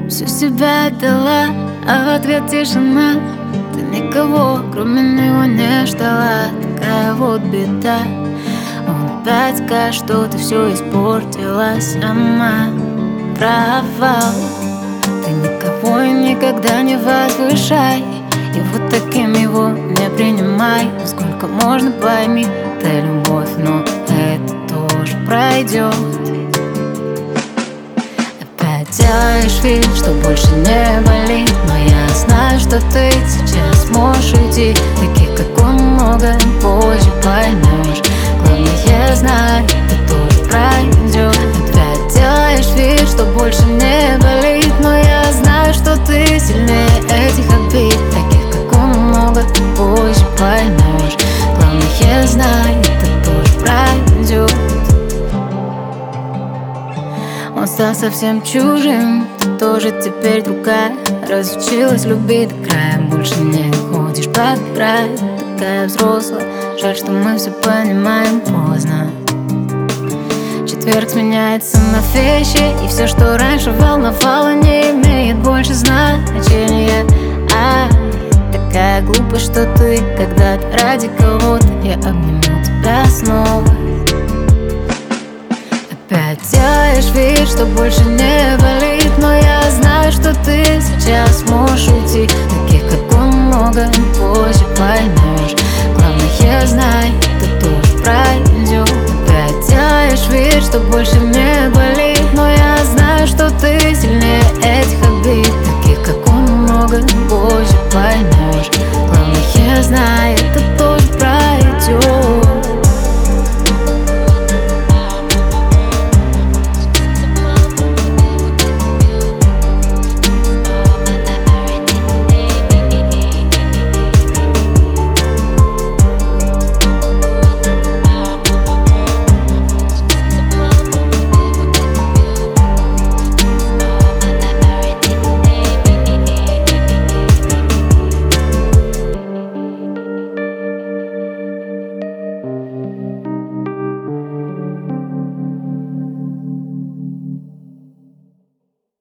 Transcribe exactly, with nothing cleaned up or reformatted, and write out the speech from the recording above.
Всю себя отдала, а в ответ тишина. Ты никого, кроме него, не ждала. Такая вот беда. Он опять скажет, что ты все испортила сама. Провал. Ты никого и никогда не возвышай, и вот таким его не принимай. Сколько можно, пойми, это любовь, но это тоже пройдет. Опять делаешь вид, что больше не болит, но я знаю, что ты сейчас можешь уйти. Таких, как он, много позже поймешь. Главное, знай, это тоже пройдет. Опять делаешь вид, что больше не болит, но я знаю, что ты сильнее этих обид. Таких, как он, много позже поймешь. Главное, знай, это тоже пройдет. Он стал совсем чужим, ты тоже теперь другая. Разучилась любить до края, больше не ходишь под край. Такая взрослая, жаль, что мы все понимаем поздно. Четверг сменяется на вещи, и все, что раньше волновало, не имеет больше значения. А такая глупая, что ты когда-то ради кого-то. Я обниму тебя снова. Опять делаешь вид, что больше не болит, но я знаю, что ты сейчас можешь уйти. Таких, как он, много позже поймешь. Главное, знай, это тоже пройдет. Опять делаешь вид, что больше не